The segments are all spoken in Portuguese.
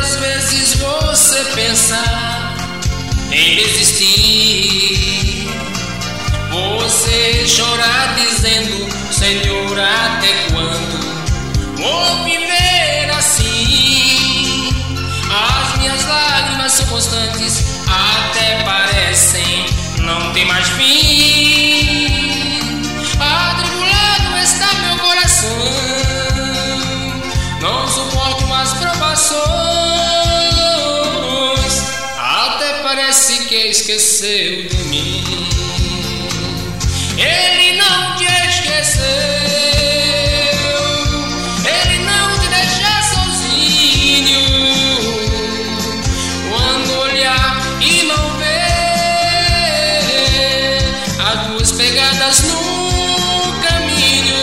Muitas vezes você pensa em desistir, você chora dizendo: Senhor, até quando vou viver assim? As minhas lágrimas são constantes, até parecem não ter mais fim. Atribulado está meu coração, não suporto as provações, até parece que esqueceu de mim. Ele não te esqueceu, ele não te deixa sozinho. Quando olhar e não ver as duas pegadas no caminho,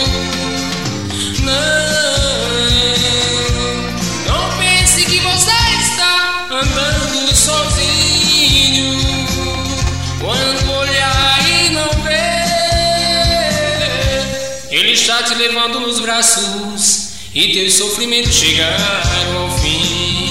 não pense que você está andando sozinho. Quando olhar e não ver, Ele está te levando nos braços e teus sofrimentos chegaram ao fim.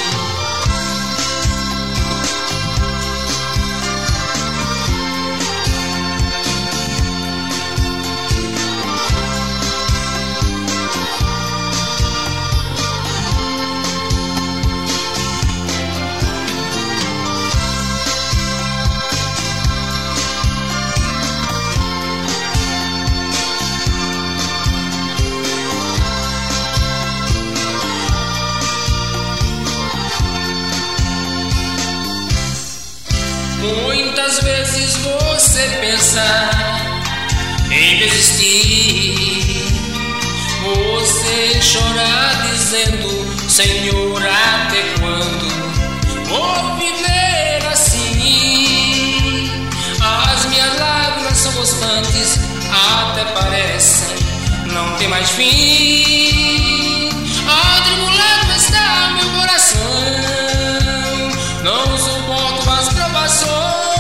Muitas vezes você pensa em desistir, você chora dizendo: Senhor, até quando vou viver assim? As minhas lágrimas são constantes, até parecem não ter mais fim. Atribulado está meu coração, não suporto as provações,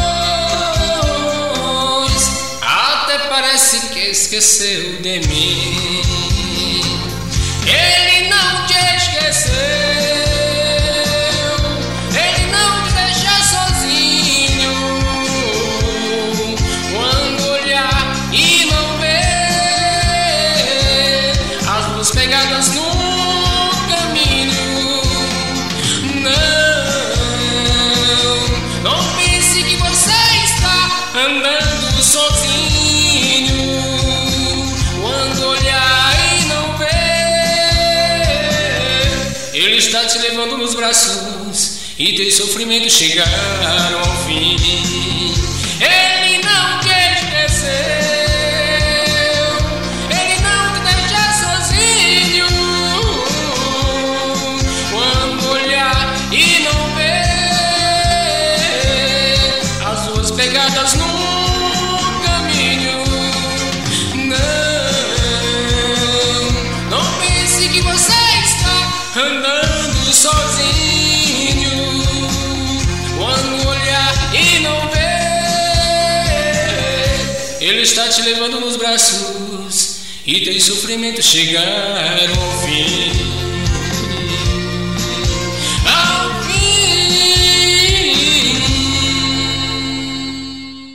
até parece que esqueceu de mim. Ele não te esqueceu, ele não te deixa sozinho. Quando olhar e não ver as duas pegadas no caminho, não pense que você está andando sozinho. Quando olhar e não ver, Ele está te levando nos braços e teus sofrimentos chegaram ao fim. Ele não te esqueceu, Ele não te deixa sozinho. Quando olhar e não ver as duas pegadas no caminho, não pense que você está andando sozinho. Quando olhar e não ver, Ele está te levando nos braços e teus sofrimentos chegaram ao fim.